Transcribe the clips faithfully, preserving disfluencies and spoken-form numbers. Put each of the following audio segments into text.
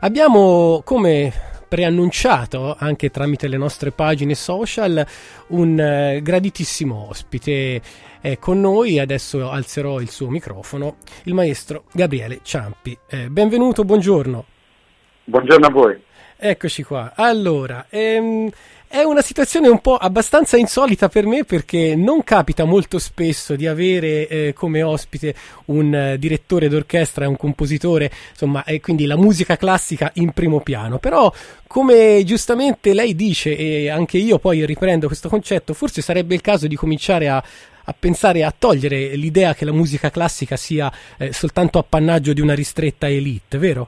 Abbiamo, come preannunciato anche tramite le nostre pagine social, un eh, graditissimo ospite è con noi. Adesso alzerò il suo microfono, il maestro Gabriele Ciampi. Eh, benvenuto, buongiorno. Buongiorno a voi. Eccoci qua. Allora, ehm, è una situazione un po' abbastanza insolita per me, perché non capita molto spesso di avere eh, come ospite un uh, direttore d'orchestra e un compositore, insomma, e quindi la musica classica in primo piano. Però, come giustamente lei dice, e anche io poi riprendo questo concetto, forse sarebbe il caso di cominciare a a pensare a togliere l'idea che la musica classica sia eh, soltanto appannaggio di una ristretta elite, vero?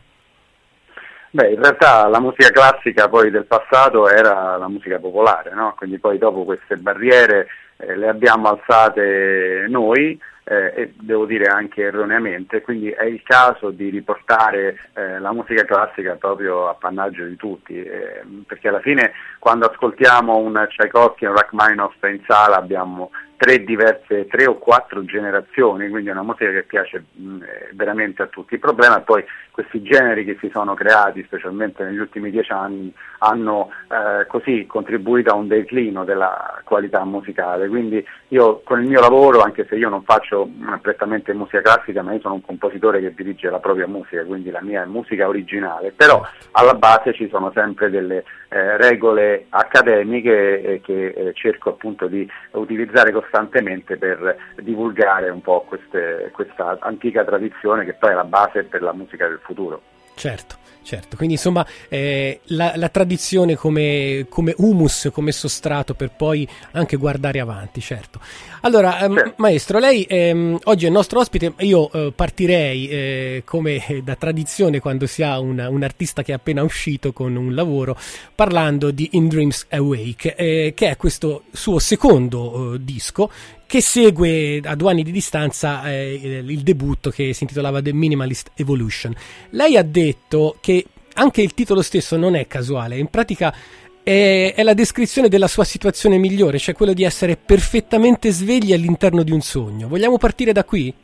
Beh, in realtà la musica classica poi del passato era la musica popolare, no? Quindi poi dopo queste barriere eh, le abbiamo alzate noi, eh, e devo dire anche erroneamente, quindi è il caso di riportare eh, la musica classica proprio appannaggio di tutti, eh, perché alla fine quando ascoltiamo un Tchaikovsky e un Rachmaninoff in sala abbiamo tre diverse, tre o quattro generazioni, quindi è una musica che piace mh, veramente a tutti. Il problema è poi questi generi che si sono creati, specialmente negli ultimi dieci anni, hanno eh, così contribuito a un declino della qualità musicale. Quindi io con il mio lavoro, anche se io non faccio mh, prettamente musica classica, ma io sono un compositore che dirige la propria musica, quindi la mia è musica originale, però alla base ci sono sempre delle eh, regole accademiche eh, che eh, cerco appunto di utilizzare costantemente per divulgare un po' queste, questa antica tradizione che poi è la base per la musica del futuro. Certo, certo, quindi insomma eh, la, la tradizione come, come humus, come sostrato per poi anche guardare avanti, certo. Allora, ehm, certo. Maestro, lei ehm, oggi è il nostro ospite. Io eh, partirei eh, come da tradizione quando si ha un, un artista che è appena uscito con un lavoro, parlando di In Dreams Awake, eh, che è questo suo secondo eh, disco, che segue a due anni di distanza eh, il, il debutto che si intitolava The Minimalist Evolution. Lei ha detto che anche il titolo stesso non è casuale, in pratica è, è la descrizione della sua situazione migliore, cioè quello di essere perfettamente svegli all'interno di un sogno. Vogliamo partire da qui?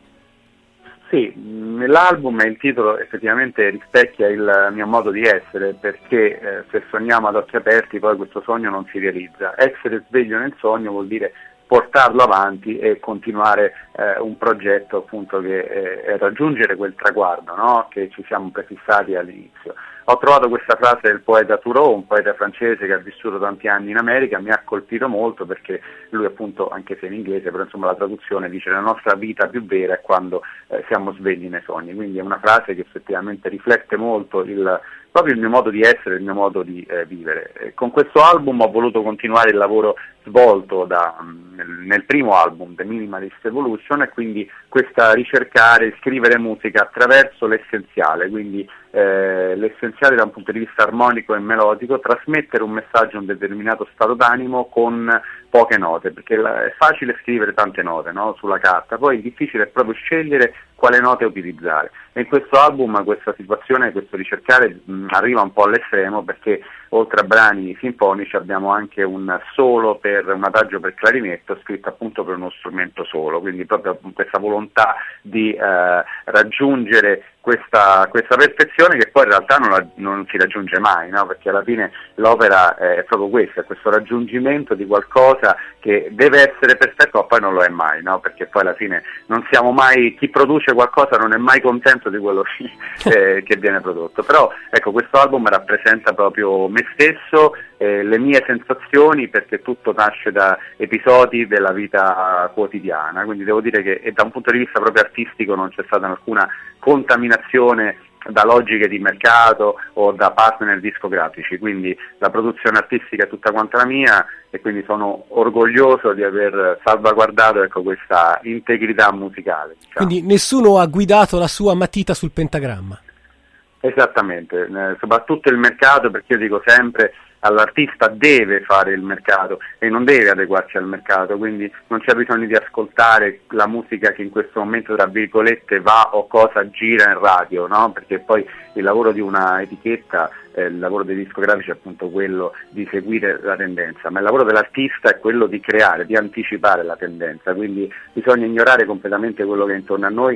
Sì, l'album e il titolo effettivamente rispecchia il mio modo di essere, perché eh, se sogniamo ad occhi aperti poi questo sogno non si realizza. Essere sveglio nel sogno vuol dire portarlo avanti e continuare eh, un progetto appunto che eh, è raggiungere quel traguardo, no? Che ci siamo prefissati all'inizio. Ho trovato questa frase del poeta Thoreau, un poeta francese che ha vissuto tanti anni in America, mi ha colpito molto perché lui appunto, anche se in inglese, però insomma la traduzione dice la nostra vita più vera è quando eh, siamo svegli nei sogni, quindi è una frase che effettivamente riflette molto il proprio il mio modo di essere, il mio modo di eh, vivere. E con questo album ho voluto continuare il lavoro svolto da, nel, nel primo album, The Minimalist Evolution, e quindi questa ricercare, scrivere musica attraverso l'essenziale, quindi eh, l'essenziale da un punto di vista armonico e melodico, trasmettere un messaggio a un determinato stato d'animo con poche note, perché la, è facile scrivere tante note, no? Sulla carta, poi è difficile proprio scegliere quale note utilizzare. E in questo album questa situazione, questo ricercare mh, arriva un po' all'estremo, perché oltre a brani sinfonici abbiamo anche un solo per un adagio per clarinetto scritto appunto per uno strumento solo, quindi proprio questa volontà di eh, raggiungere questa, questa perfezione che poi in realtà non, la, non si raggiunge mai, no? Perché alla fine l'opera è proprio questo, è questo raggiungimento di qualcosa che deve essere perfetto ma poi non lo è mai, no? Perché poi alla fine non siamo mai, chi produce qualcosa non è mai contento di quello che, eh, che viene prodotto. Però ecco, questo album rappresenta proprio me stesso, eh, le mie sensazioni, perché tutto nasce da episodi della vita quotidiana, quindi devo dire che e da un punto di vista proprio artistico non c'è stata alcuna contaminazione da logiche di mercato o da partner discografici, quindi la produzione artistica è tutta quanta la mia e quindi sono orgoglioso di aver salvaguardato, ecco, questa integrità musicale, diciamo. Quindi nessuno ha guidato la sua matita sul pentagramma. Esattamente, eh, soprattutto il mercato, perché io dico sempre all'artista deve fare il mercato e non deve adeguarsi al mercato, quindi non c'è bisogno di ascoltare la musica che in questo momento tra virgolette va o cosa gira in radio, no? Perché poi il lavoro di una etichetta, eh, il lavoro dei discografici è appunto quello di seguire la tendenza, ma il lavoro dell'artista è quello di creare, di anticipare la tendenza, quindi bisogna ignorare completamente quello che è intorno a noi,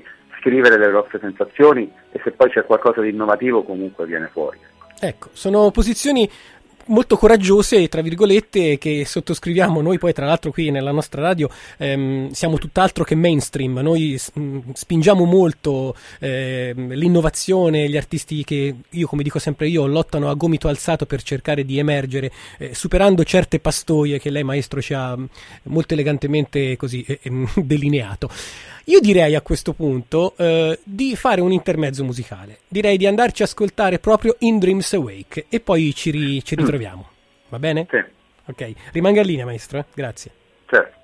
scrivere le vostre sensazioni, e se poi c'è qualcosa di innovativo comunque viene fuori. Ecco, sono posizioni molto coraggiose, tra virgolette, che sottoscriviamo noi. Poi tra l'altro qui nella nostra radio ehm, siamo tutt'altro che mainstream, noi mh, spingiamo molto eh, l'innovazione, gli artisti che io, come dico sempre io, lottano a gomito alzato per cercare di emergere, eh, superando certe pastoie che lei, maestro, ci ha molto elegantemente così eh, eh, delineato. Io direi a questo punto eh, di fare un intermezzo musicale, direi di andarci a ascoltare proprio In Dreams Awake e poi ci, ri- ci ritroviamo, va bene? Sì. Ok, rimanga in linea, maestro, eh? Grazie. Certo.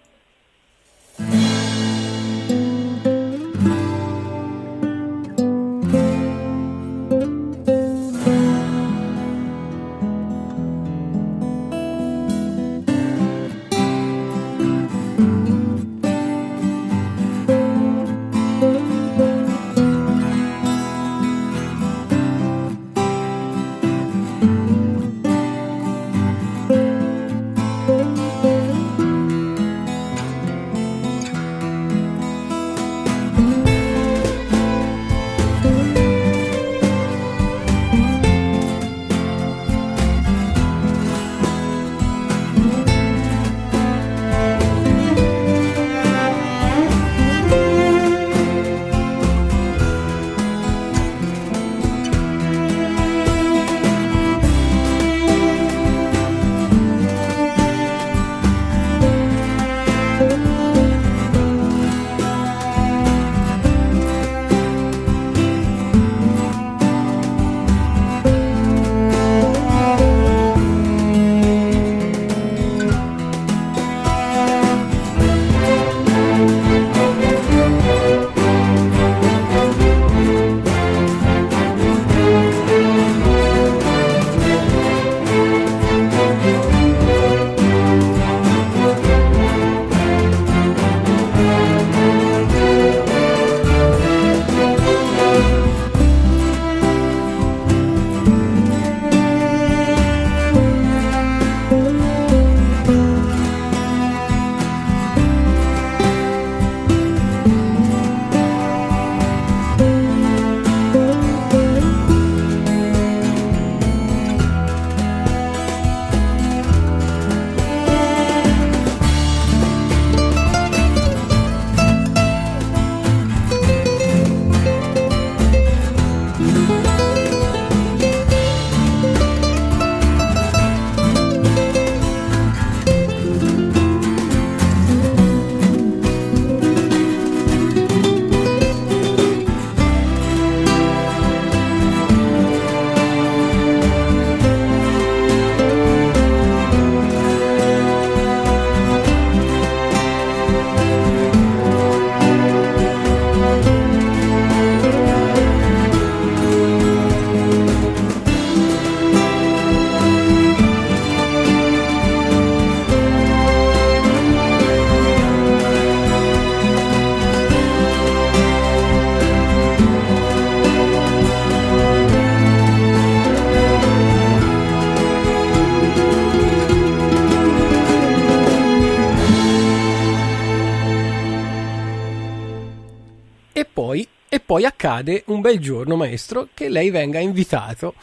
poi accade un bel giorno, maestro, che lei venga invitato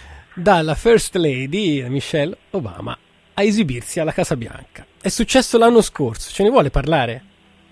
dalla First Lady Michelle Obama a esibirsi alla Casa Bianca. È successo l'anno scorso, ce ne vuole parlare?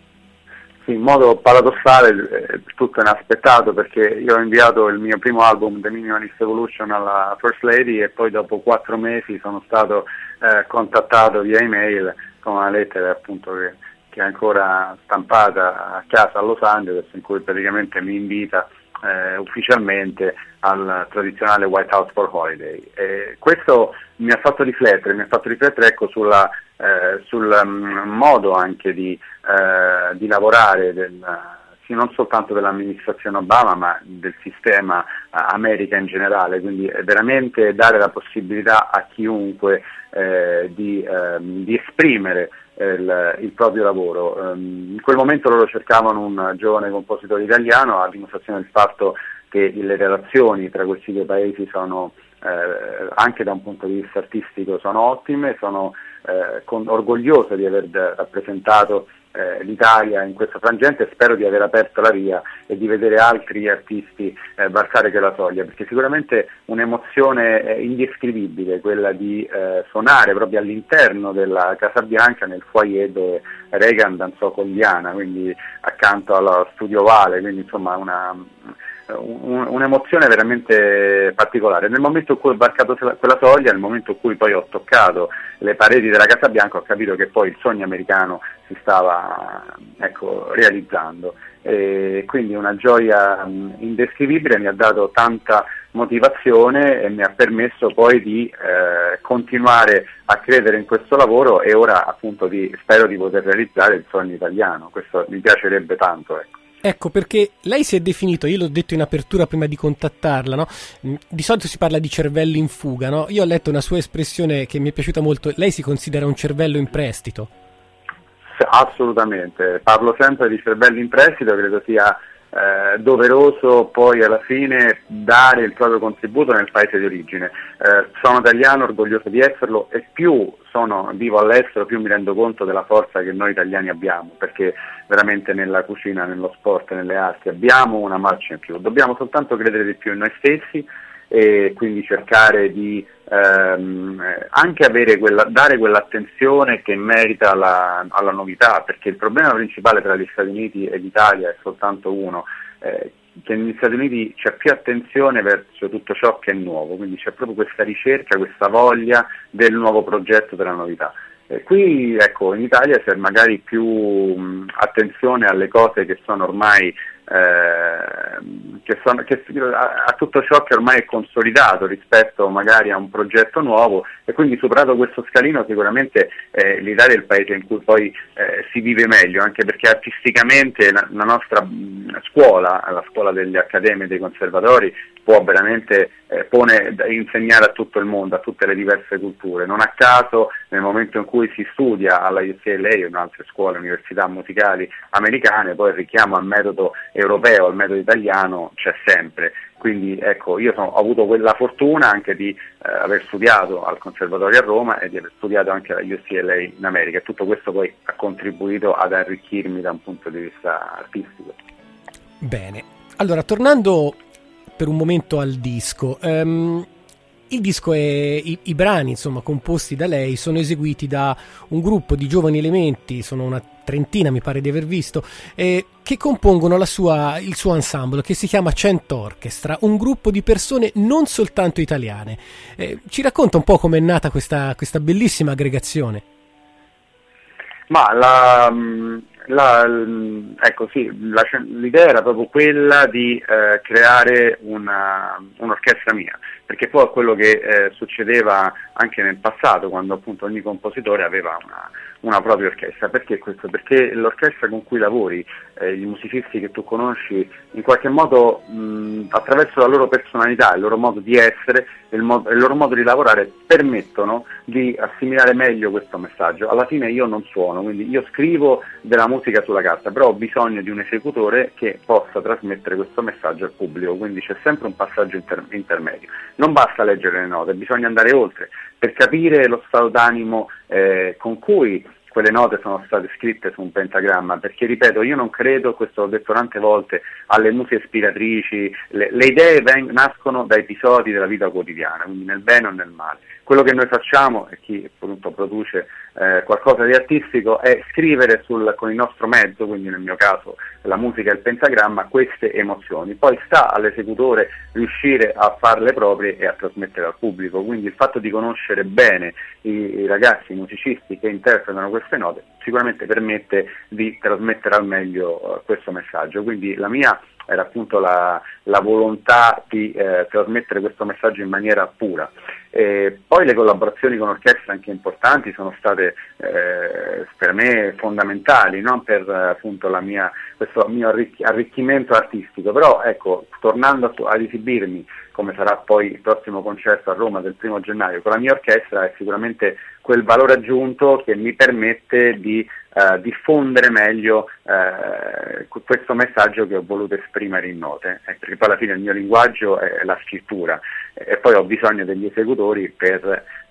Sì, in modo paradossale, eh, tutto inaspettato, perché io ho inviato il mio primo album, The Minimalist Evolution, alla First Lady, e poi dopo quattro mesi sono stato eh, contattato via email con una lettera appunto che, che è ancora stampata a casa a Los Angeles, in cui praticamente mi invita eh, ufficialmente al tradizionale White House for Holiday. E questo mi ha fatto riflettere, mi ha fatto riflettere ecco sulla Eh, sul um, modo anche di, eh, di lavorare del, sì, non soltanto dell'amministrazione Obama, ma del sistema uh, America in generale, quindi è veramente dare la possibilità a chiunque eh, di, eh, di esprimere il, il proprio lavoro. Um, in quel momento loro cercavano un giovane compositore italiano, a dimostrazione del fatto che le relazioni tra questi due paesi sono, eh, anche da un punto di vista artistico, sono ottime, sono eh, con, orgoglioso di aver rappresentato eh, l'Italia in questo frangente, e spero di aver aperto la via e di vedere altri artisti eh, varcare quella soglia, perché sicuramente un'emozione eh, indescrivibile quella di eh, suonare proprio all'interno della Casa Bianca, nel foyer dove Reagan danzò con Diana, quindi accanto allo studio Ovale, quindi insomma una un'emozione veramente particolare. Nel momento in cui ho varcato quella soglia, nel momento in cui poi ho toccato le pareti della Casa Bianca, ho capito che poi il sogno americano si stava, ecco, realizzando, e quindi una gioia indescrivibile, mi ha dato tanta motivazione e mi ha permesso poi di eh, continuare a credere in questo lavoro, e ora appunto di, spero di poter realizzare il sogno italiano. Questo mi piacerebbe tanto, ecco. Ecco, perché lei si è definito, io l'ho detto in apertura prima di contattarla, no? Di solito si parla di cervello in fuga, no? Io ho letto una sua espressione che mi è piaciuta molto. Lei si considera un cervello in prestito? Assolutamente, parlo sempre di cervello in prestito, credo sia eh, doveroso poi alla fine dare il proprio contributo nel paese di origine. Eh, sono italiano, orgoglioso di esserlo, e più sono vivo all'estero più mi rendo conto della forza che noi italiani abbiamo, perché veramente nella cucina, nello sport, nelle arti abbiamo una marcia in più, dobbiamo soltanto credere di più in noi stessi e quindi cercare di ehm, anche avere quella, dare quell'attenzione che merita la, alla novità, perché il problema principale tra gli Stati Uniti e l'Italia è soltanto uno, eh, che negli Stati Uniti c'è più attenzione verso tutto ciò che è nuovo, quindi c'è proprio questa ricerca, questa voglia del nuovo progetto, della novità. E qui, ecco, in Italia c'è magari più mh, attenzione alle cose che sono ormai eh, che sono, che, a, a tutto ciò che ormai è consolidato rispetto magari a un progetto nuovo, e quindi superato questo scalino sicuramente eh, l'Italia è il paese in cui poi eh, si vive meglio, anche perché artisticamente la, la nostra mh, scuola, la scuola degli accademi e dei conservatori, può veramente eh, pone insegnare a tutto il mondo, a tutte le diverse culture. Non a caso nel momento in cui si studia alla U C L A e in altre scuole, università musicali americane, poi il richiamo al metodo europeo, al metodo italiano c'è sempre. Quindi ecco, io sono, ho avuto quella fortuna anche di eh, aver studiato al Conservatorio a Roma e di aver studiato anche alla U C L A in America, e tutto questo poi ha contribuito ad arricchirmi da un punto di vista artistico. Bene, allora tornando per un momento al disco, um, il disco è i, i brani insomma composti da lei sono eseguiti da un gruppo di giovani elementi, sono una trentina mi pare di aver visto, eh, che compongono la sua, il suo ensemble che si chiama Cento Orchestra, un gruppo di persone non soltanto italiane. Eh, ci racconta un po' com'è nata questa, questa bellissima aggregazione? Ma la, la, ecco sì, la, l'idea era proprio quella di eh, creare una, un'orchestra mia, perché poi è quello che eh, succedeva anche nel passato, quando appunto ogni compositore aveva una, una propria orchestra. Perché questo? Perché l'orchestra con cui lavori, eh, i musicisti che tu conosci, in qualche modo mh, attraverso la loro personalità, il loro modo di essere, il, mo- il loro modo di lavorare, permettono di assimilare meglio questo messaggio. Alla fine io non suono, quindi io scrivo della musica sulla carta, però ho bisogno di un esecutore che possa trasmettere questo messaggio al pubblico, quindi c'è sempre un passaggio inter- intermedio. Non basta leggere le note, bisogna andare oltre per capire lo stato d'animo eh, con cui quelle note sono state scritte su un pentagramma, perché ripeto, io non credo, questo l'ho detto tante volte, alle muse ispiratrici, le, le idee veng- nascono da episodi della vita quotidiana, quindi nel bene o nel male. Quello che noi facciamo, e chi appunto produce eh, qualcosa di artistico, è scrivere sul, con il nostro mezzo, quindi nel mio caso la musica e il pentagramma, queste emozioni. Poi sta all'esecutore riuscire a farle proprie e a trasmettere al pubblico, quindi il fatto di conoscere bene i, i ragazzi, i musicisti che interpretano queste note, sicuramente permette di trasmettere al meglio uh, questo messaggio. Quindi la mia era appunto la, la volontà di eh, trasmettere questo messaggio in maniera pura. E poi le collaborazioni con orchestre anche importanti sono state eh, per me fondamentali, non per appunto la mia, questo mio arricch- arricchimento artistico, però ecco, tornando a, ad esibirmi, come sarà poi il prossimo concerto a Roma del primo gennaio con la mia orchestra, è sicuramente quel valore aggiunto che mi permette di eh, diffondere meglio eh, questo messaggio che ho voluto esprimere in note, eh, perché poi alla fine il mio linguaggio è la scrittura e poi ho bisogno degli esecutori per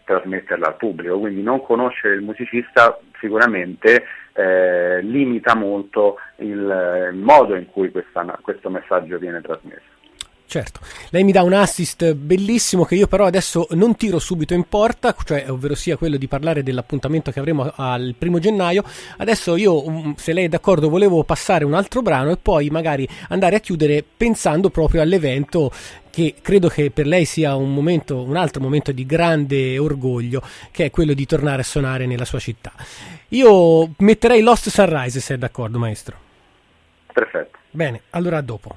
trasmetterla al pubblico, quindi non conoscere il musicista sicuramente eh, limita molto il, il modo in cui questa, questo messaggio viene trasmesso. Certo, lei mi dà un assist bellissimo che io però adesso non tiro subito in porta, cioè ovvero sia quello di parlare dell'appuntamento che avremo al primo gennaio. Adesso io, se lei è d'accordo, volevo passare un altro brano e poi magari andare a chiudere pensando proprio all'evento che credo che per lei sia un momento, un altro momento di grande orgoglio, che è quello di tornare a suonare nella sua città. Io metterei Lost Sunrise, se è d'accordo, maestro. Perfetto. Bene, allora a dopo.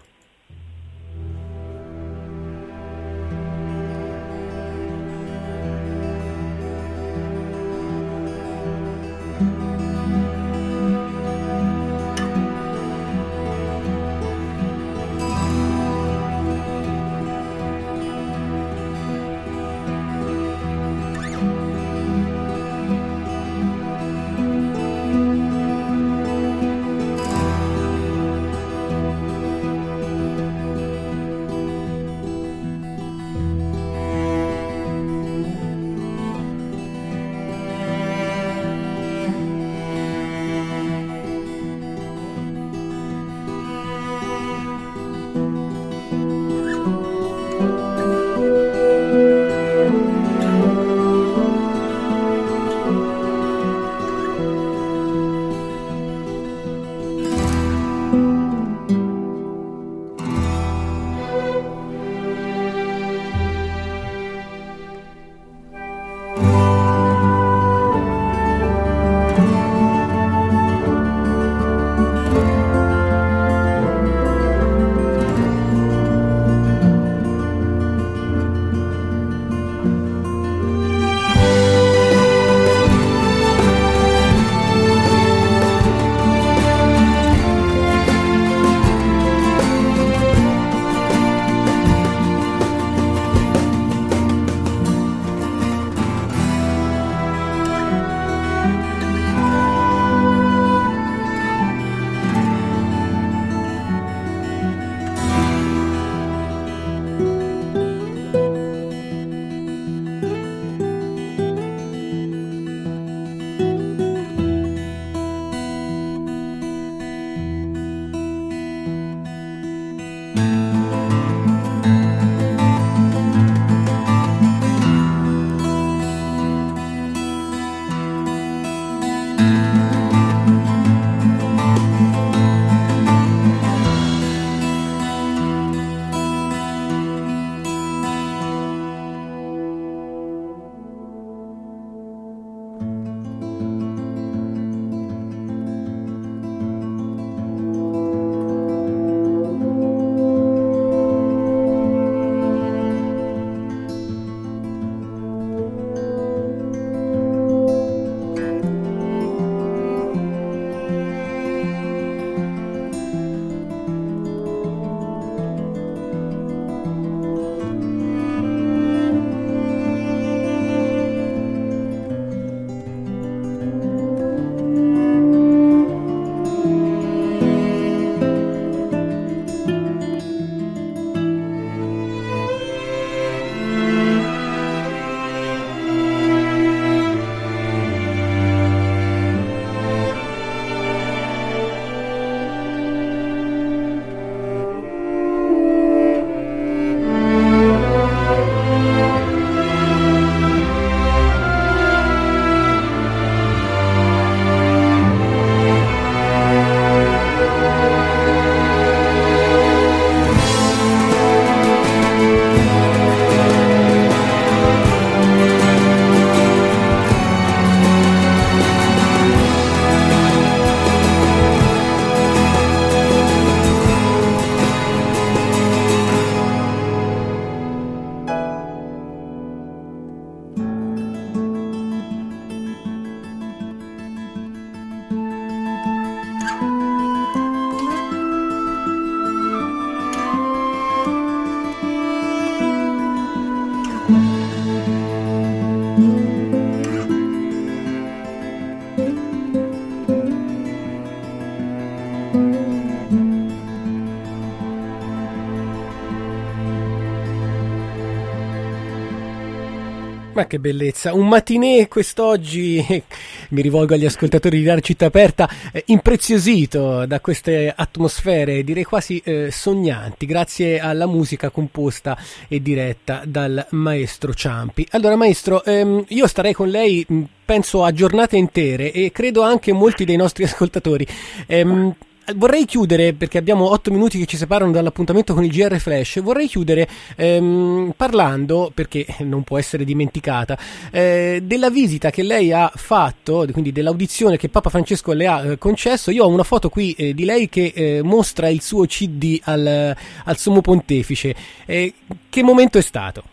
Ma che bellezza, un matinè quest'oggi, mi rivolgo agli ascoltatori di Radio Città Aperta, eh, impreziosito da queste atmosfere, direi quasi eh, sognanti, grazie alla musica composta e diretta dal maestro Ciampi. Allora maestro, ehm, io starei con lei, penso a giornate intere e credo anche molti dei nostri ascoltatori. Ehm, Vorrei chiudere, perché abbiamo otto minuti che ci separano dall'appuntamento con il G R Flash, vorrei chiudere ehm, parlando, perché non può essere dimenticata, eh, della visita che lei ha fatto, quindi dell'audizione che Papa Francesco le ha eh, concesso. Io ho una foto qui eh, di lei che eh, mostra il suo C D al, al Sommo Pontefice. Eh, che momento è stato?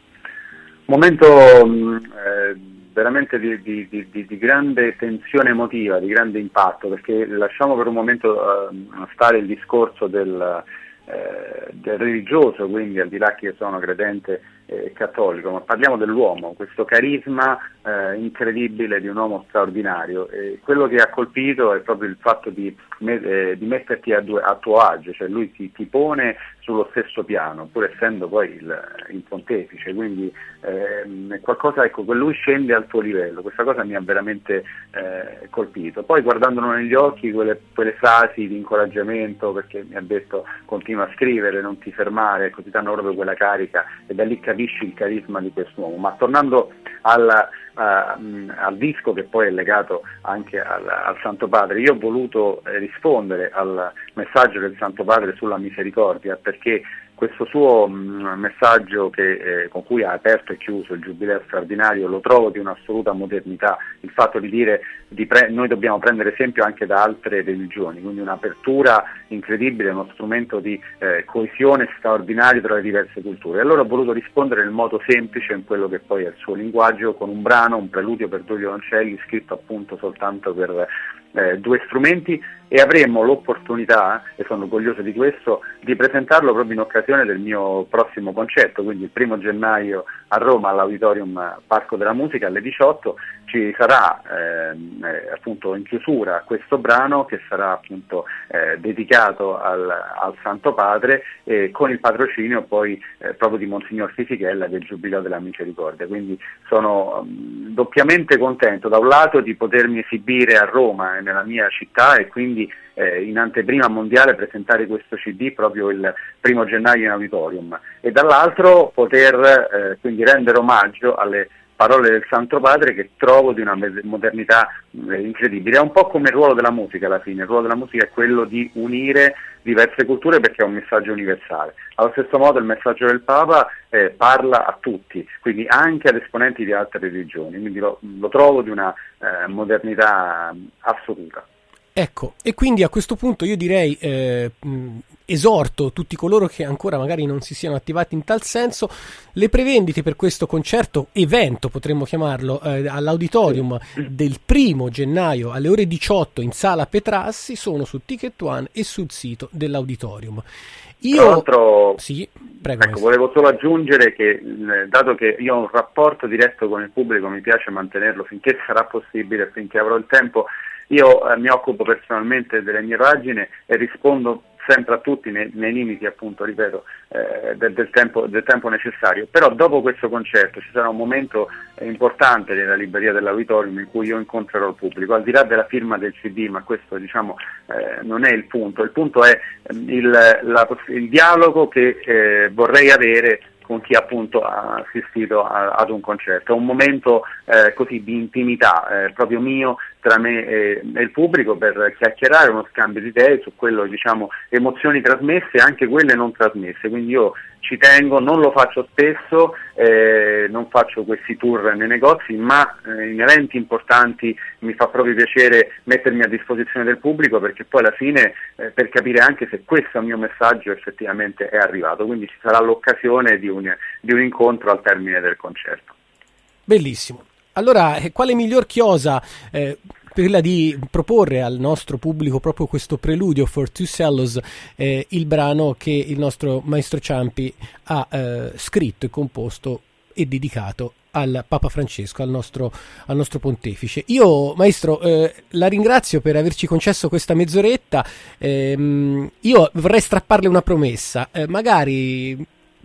Momento mh, eh, veramente di, di, di, di grande tensione emotiva, di grande impatto, perché lasciamo per un momento eh, stare il discorso del, eh, del religioso, quindi al di là che sono credente e cattolico, ma parliamo dell'uomo, questo carisma eh, incredibile di un uomo straordinario. E quello che ha colpito è proprio il fatto di, eh, di metterti a, due, a tuo agio, cioè lui ti, ti pone sullo stesso piano, pur essendo poi il, il pontefice, quindi eh, è qualcosa, ecco, lui scende al tuo livello. Questa cosa mi ha veramente eh, colpito. Poi guardandolo negli occhi, quelle, quelle frasi di incoraggiamento, perché mi ha detto continua a scrivere, non ti fermare, ecco, ti danno proprio quella carica, e da lì capisci il carisma di quest'uomo. Ma tornando al, uh, al disco, che poi è legato anche al, al Santo Padre, io ho voluto eh, rispondere al messaggio del Santo Padre sulla misericordia, perché questo suo mh, messaggio che, eh, con cui ha aperto e chiuso il Giubileo straordinario lo trovo di un'assoluta modernità, il fatto di dire di pre- noi dobbiamo prendere esempio anche da altre religioni, quindi un'apertura incredibile, uno strumento di eh, coesione straordinario tra le diverse culture. E allora ho voluto rispondere in modo semplice, in quello che poi è il suo linguaggio, con un brano, un preludio per due violoncelli, scritto appunto soltanto per eh, due strumenti, e avremo l'opportunità, e sono orgoglioso di questo, di presentarlo proprio in occasione del mio prossimo concerto, quindi il primo gennaio a Roma all'Auditorium Parco della Musica alle diciotto ci sarà ehm, eh, appunto in chiusura questo brano che sarà appunto eh, dedicato al, al Santo Padre, eh, con il patrocinio poi eh, proprio di Monsignor Fisichella del Giubileo della Misericordia. Quindi sono um, doppiamente contento, da un lato di potermi esibire a Roma e nella mia città, e quindi Eh, in anteprima mondiale presentare questo C D proprio il primo gennaio in Auditorium, e dall'altro poter eh, quindi rendere omaggio alle parole del Santo Padre, che trovo di una modernità eh, incredibile. È un po' come il ruolo della musica alla fine, il ruolo della musica è quello di unire diverse culture perché è un messaggio universale. Allo stesso modo il messaggio del Papa eh, parla a tutti, quindi anche ad esponenti di altre religioni, quindi lo, lo trovo di una eh, modernità assoluta. Ecco, e quindi a questo punto io direi, eh, mh, esorto tutti coloro che ancora magari non si siano attivati in tal senso, le prevendite per questo concerto, evento potremmo chiamarlo, eh, all'Auditorium del primo gennaio alle ore diciotto in Sala Petrassi sono su Ticket One e sul sito dell'Auditorium. Io... Tra l'altro, sì, prego, ecco, volevo solo aggiungere che, eh, dato che io ho un rapporto diretto con il pubblico, mi piace mantenerlo finché sarà possibile, finché avrò il tempo. Io eh, mi occupo personalmente delle mie pagine e rispondo sempre a tutti nei, nei limiti, appunto, ripeto, eh, del, del, tempo, del tempo necessario. Però dopo questo concerto ci sarà un momento eh, importante nella libreria dell'Auditorium in cui io incontrerò il pubblico, al di là della firma del C D, ma questo diciamo eh, non è il punto. Il punto è il, la, il dialogo che eh, vorrei avere con chi appunto ha assistito a, ad un concerto. È un momento eh, così di intimità eh, proprio mio tra me e, e il pubblico, per chiacchierare, uno scambio di idee su quello, diciamo, emozioni trasmesse e anche quelle non trasmesse. Quindi io ci tengo, non lo faccio spesso, eh, non faccio questi tour nei negozi, ma eh, in eventi importanti mi fa proprio piacere mettermi a disposizione del pubblico, perché poi alla fine eh, per capire anche se questo mio messaggio effettivamente è arrivato, quindi ci sarà l'occasione di un, di un incontro al termine del concerto. Bellissimo. Allora, eh, quale miglior chiosa eh, quella di proporre al nostro pubblico proprio questo preludio For Two Cellos, eh, il brano che il nostro maestro Ciampi ha eh, scritto e composto e dedicato al Papa Francesco, al nostro, al nostro pontefice. Io, maestro, eh, la ringrazio per averci concesso questa mezz'oretta. Eh, io vorrei strapparle una promessa, eh, magari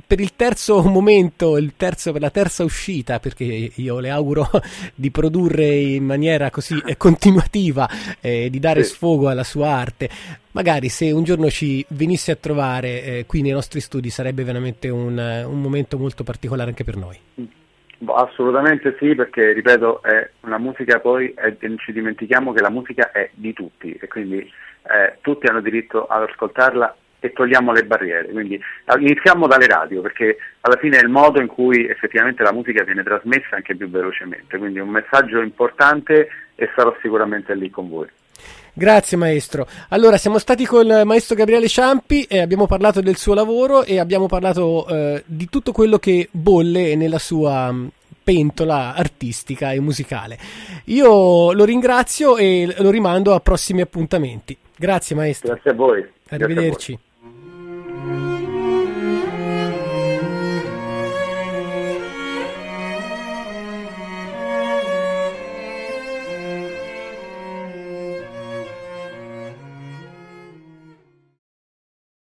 per il terzo momento, il terzo, per la terza uscita, perché io le auguro di produrre in maniera così eh, continuativa, eh, di dare sì. sfogo alla sua arte, magari se un giorno ci venisse a trovare eh, qui nei nostri studi sarebbe veramente un, un momento molto particolare anche per noi. Assolutamente sì, perché ripeto, è una musica poi, è, non ci dimentichiamo che la musica è di tutti e quindi eh, tutti hanno diritto ad ascoltarla e togliamo le barriere, quindi iniziamo dalle radio perché alla fine è il modo in cui effettivamente la musica viene trasmessa anche più velocemente, quindi un messaggio importante e sarò sicuramente lì con voi. Grazie maestro. Allora siamo stati con il maestro Gabriele Ciampi e abbiamo parlato del suo lavoro e abbiamo parlato eh, di tutto quello che bolle nella sua pentola artistica e musicale. Io lo ringrazio e lo rimando a prossimi appuntamenti. Grazie maestro. Grazie a voi. Arrivederci.